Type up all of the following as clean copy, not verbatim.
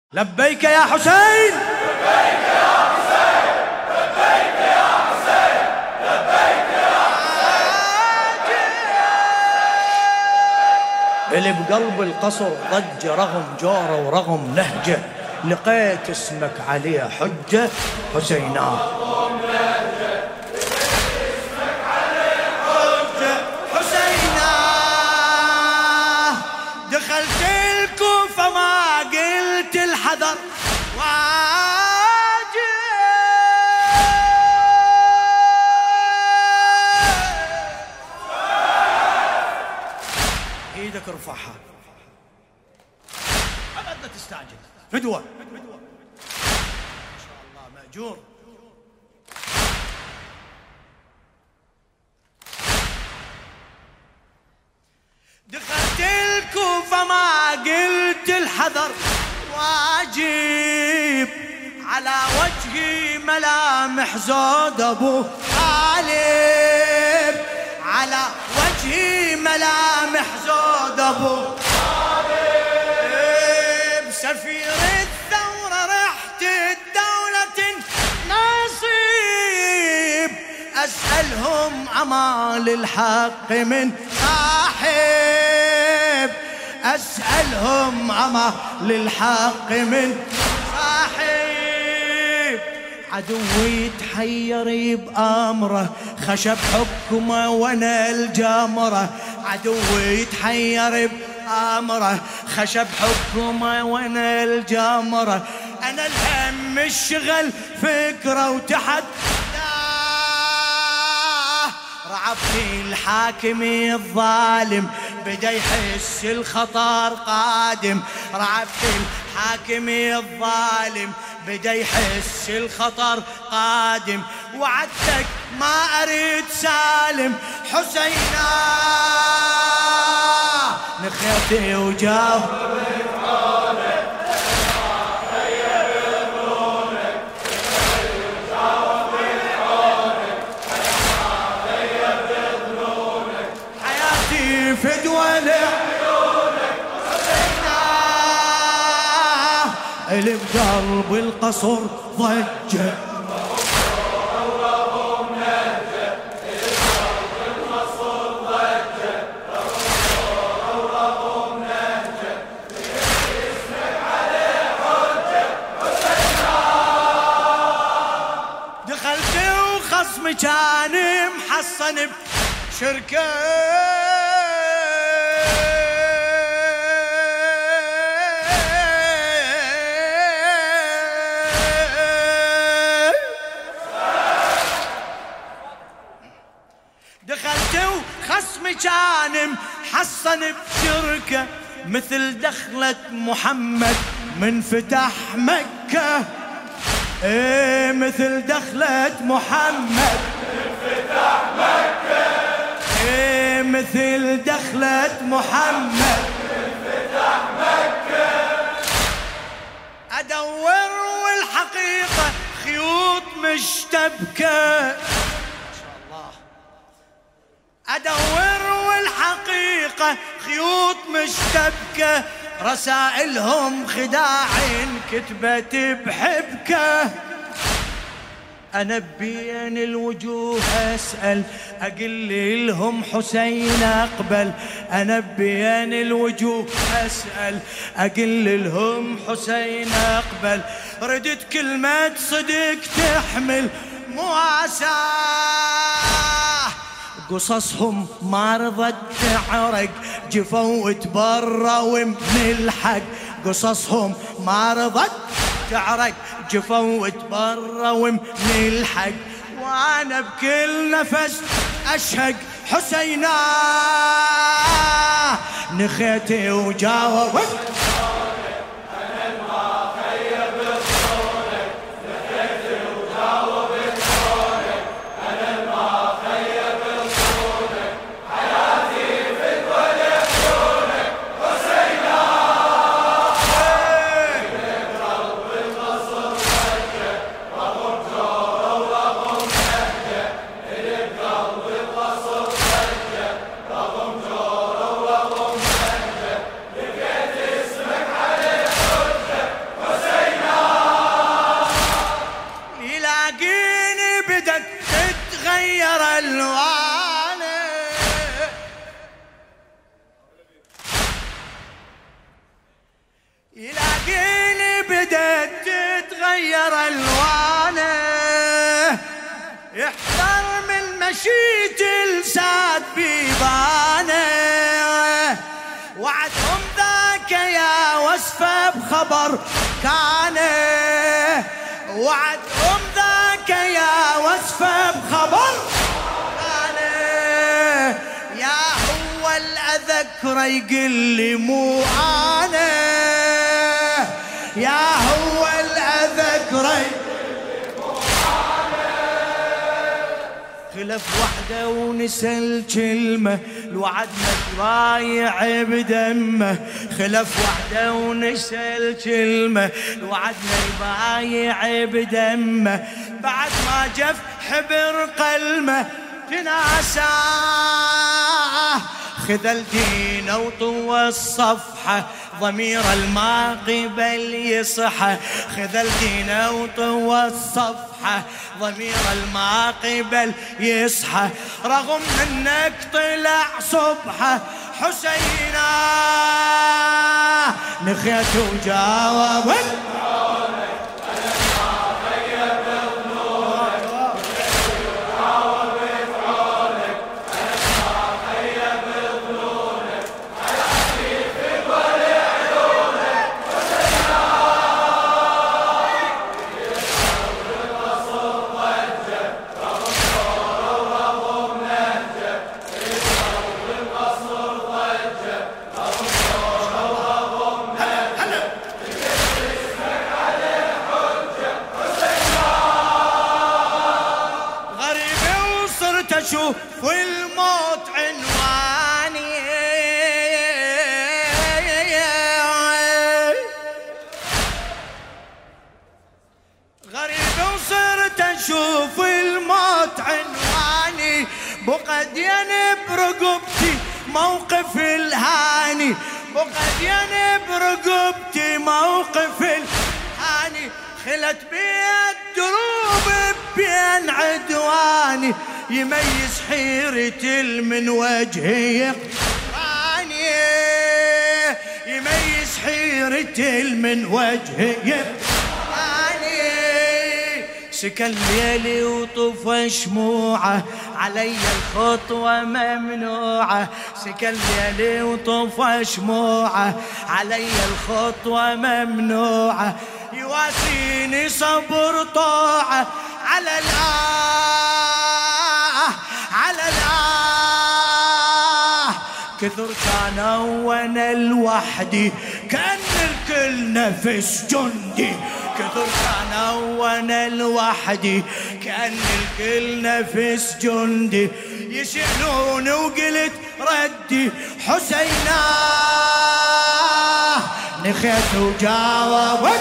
لبيك يا حسين، لبيك يا حسين، لبيك يا حسين، لبيك يا حسين. اللي بقلب القصر ضج رغم جوره ورغم لهجه، لقيت اسمك عليه حجه حسينا. دخلت الكوفة ما قلت الحذر واجب، ايدك ارفعها ابد لا تستعجل، فدوة ما شاء الله مأجور. دخلت الكوفة ما قلت الحذر واجب، على وجهي ملامح زود ابو طالب، على وجهي ملامح زود ابو طالب. سفير الثورة رحت الدولة نصيب، أسألهم أمال الحق من صاحب، أسألهم أمال الحق من صاحب. عدوي تحير بأمره، خشب حكمه وانا الجمره. عدوي تحير بأمره، خشب حكمه وانا الجمره. انا الهم الشغل فكره وتحت رعبت الحاكم الظالم، بدا يحس الخطر قادم. رعبت الحاكم الظالم، بدا يحس الخطر قادم. وعدتك ما اريد سالم حسينا، نخيتي وجاو فدوة لعيونك حسينا. اللي بقلب القصر ضجة ورغم نهجة، اللي بقلب القصر ضجة ورغم نهجة. لقيت اسمك عليه حجة حسينا. دخلت وخصمي كان محصن بشركة، دخلت وخصمي كان محصن بشركة، مثل دخلة محمد من فتح مكة. ايه مثل دخلة محمد من فتح مكة، ايه مثل دخلة محمد من فتح مكة. ادور والحقيقة خيوط مشتبكة، أدور والحقيقة خيوط مشتبكة. رسائلهم خداع كتبت بحبكة. أنا بين الوجوه أسأل، أقل لهم حسين أقبل. أنا بين الوجوه أسأل، أقل لهم حسين أقبل. ردت كلمة صدق تحمل مواساة، قصصهم ما رضت تعرق جفوا وتبروا ومن الحق. قصصهم ما رضت تعرق جفوا وتبروا ومن الحق. وانا بكل نفس اشهق حسينا، نخيتي وجاوبت لقيت يلاقيني بدت تتغير الوانه، يحذر من مشيت لسات بيبانه، وعدهم ذاك يا وصفه بخبر كان، وعدهم ذاك يا وصفه بخبر كان، يا هو الأذكر يقل لي مو أنا، يا هو الأذكر خلف وحده ونسى الكلمة، الوعد متبايع بدمه، خلف وحده ونسى الكلمة، الوعد متبايع بدمه، بعد ما جف حبر قلمه تناساه، خذلتينا وطوى الصفحة ضمير الما قبل يصحى، خذلتينا وطوى الصفحة ضمير الما قبل يصحى، رغم انك طلع صبحه حسينا، نخيت وجاوب شوف والموت عنواني، غريب وصرت اشوف الموت عنواني، بقدين برقبتي موقف الهاني، بقدين برقبتي موقف الهاني، خلت بيد دروب بين عدواني، يميز حيرة من وجهي يقراني، يميز حيرة من وجهي يقراني، سكن ليلي وطفى شموعه علي الخطوة ممنوعة، سكن ليلي وطفى شموعه علي الخطوة ممنوعة، يواسيني صبر طاعة على على كثر كانوا وانا لوحدي كان الكل نفس جندي، كثر كانوا وانا لوحدي كان الكل نفس جندي، يسألوني وقلت ردي حسينا، نخيت وجاوبت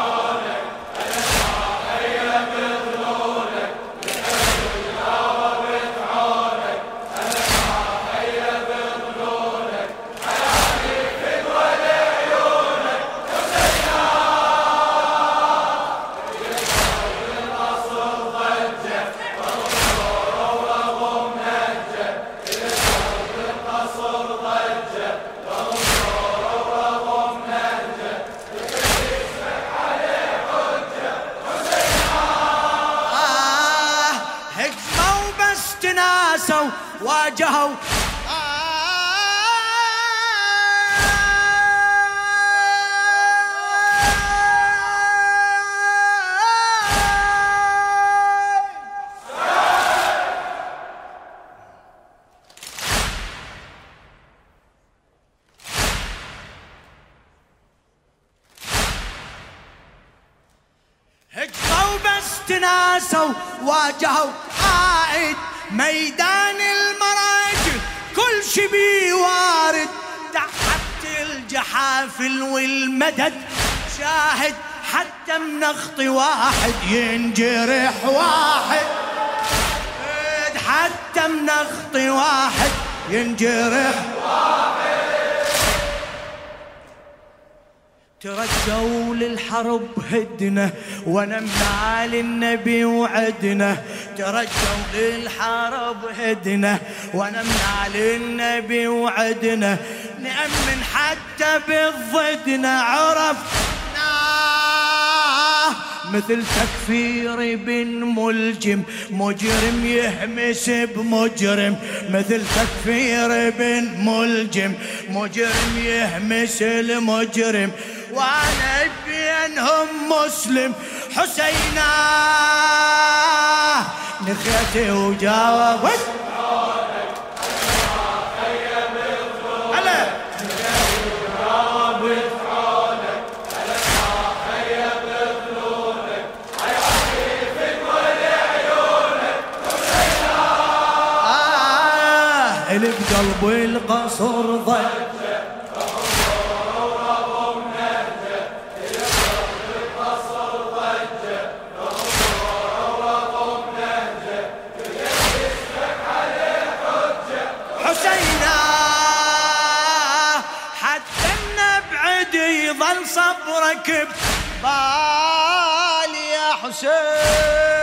ناسوا واجهوا هجموا بس تناسوا واجهوا قائد ميدان المراجل، كل شي بيوارد تحت الجحافل والمدد شاهد، حتى من خطي واحد ينجرح واحد، حتى من خطي واحد ينجرح واحد، ترجوا للحرب هدنا ونمنا للنبي وعدنا، ترجوا للحرب هدنا ونمنا للنبي وعدنا، نأمن حتى بالضد نعرف مثل تكفير بن ملجم، مجرم يهمس بمجرم، مثل تكفير بن ملجم، مجرم يهمس المجرم، وانا بينهم مسلم حسينا نخيتي وجاوبت اللي بقلب القصر ضجة ورغم نهجة، اللي بقلب القصر ضجة ورغم نهجة، اسمك عليه حجة حسينا حتى النبعد يظل صبرك ببالي يا حسين.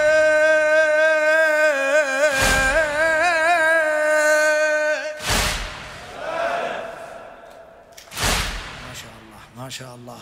ما شاء الله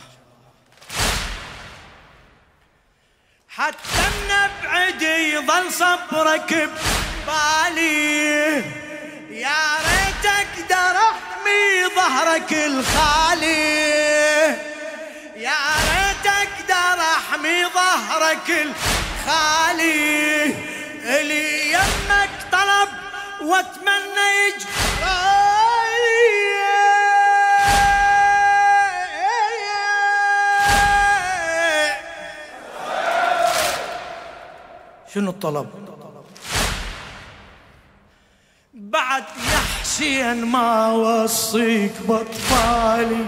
حتى النبعد يظل صبرك ببالي، يا ريت اقدر احمي ظهرك الخالي، يا ريت اقدر احمي ظهرك الخالي، اللي يمك طلب واتمنى يجري. شنو الطلب؟ بعد يا حسين ما وصيك بأطفالي،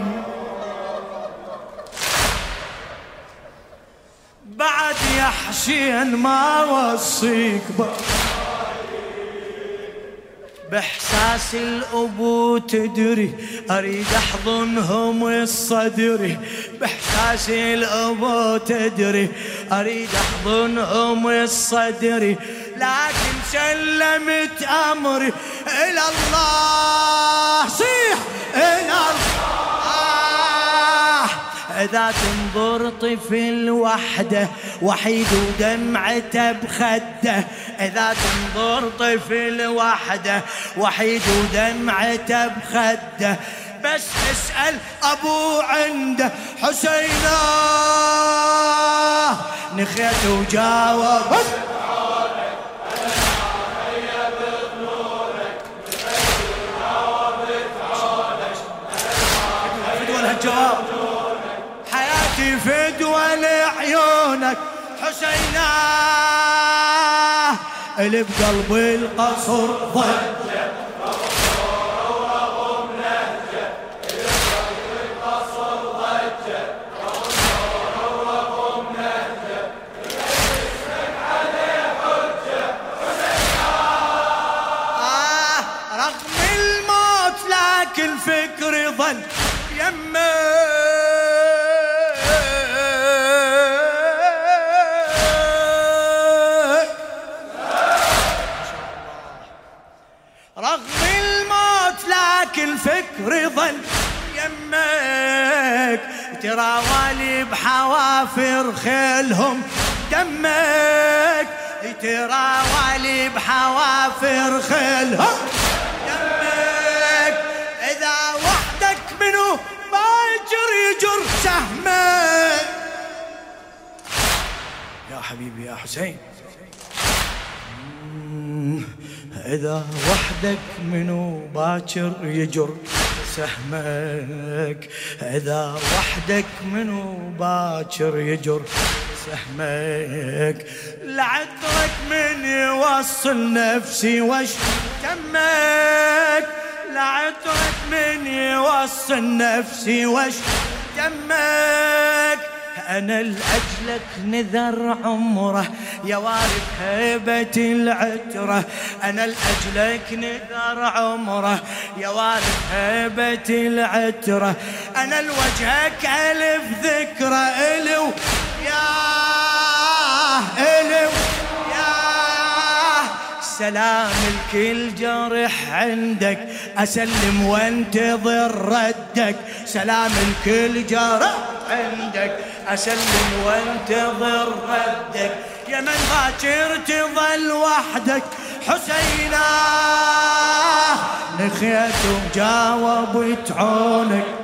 بعد يا حسين ما وصيك بإحساس الأبو تدري أريد أحضنهم الصدري، بإحساس الأبو تدري أريد أحضنهم الصدري، لكن سلمت أمري إلى الله. صيح إلى الله. إذا تنظر طفل وحده وحيد ودمعته بخده، إذا تنظر طفل وحده وحيد ودمعته بخده، بس اسأل أبو عنده حسينا نخيت وجاوب. فدوى الجواب حياتي فدوى لعيونك حسينا، اللي بقلب القصر ضجة ورغم نهجة، اللي بقلب القصر ضجة ورغم نهجة، اسمك عليه حجة حسينا. رغم الموت لكن فكري ظل يمك، رغم الموت لكن فكري ظل يمك، ترى والي بحوافر خيلهم دمك، ترى والي بحوافر خيلهم دمك، إذا وحدك منو باجر يجر سهمك. يا حبيبي يا حسين، إذا وحدك منو باكر يجر سهمك، إذا وحدك منو باكر يجر سهمك، لعذرك من يوصل نفسي وش تمك، لعذرك من يوصل نفسي وش تمك، أنا لأجلك نذر عمره يا وارث هيبة العترة، أنا لأجلك نذر عمره يا وارث هيبة العترة، أنا لوجهك ألف ذكرى إلو يا إلو يا سلام الكل جرح عندك، أسلم وانتظر ردك. سلام الكل جرح عندك، أسلم وانتظر ردك. يا من باكر تظل وحدك حسينا، نخيت وجاوبت عونك.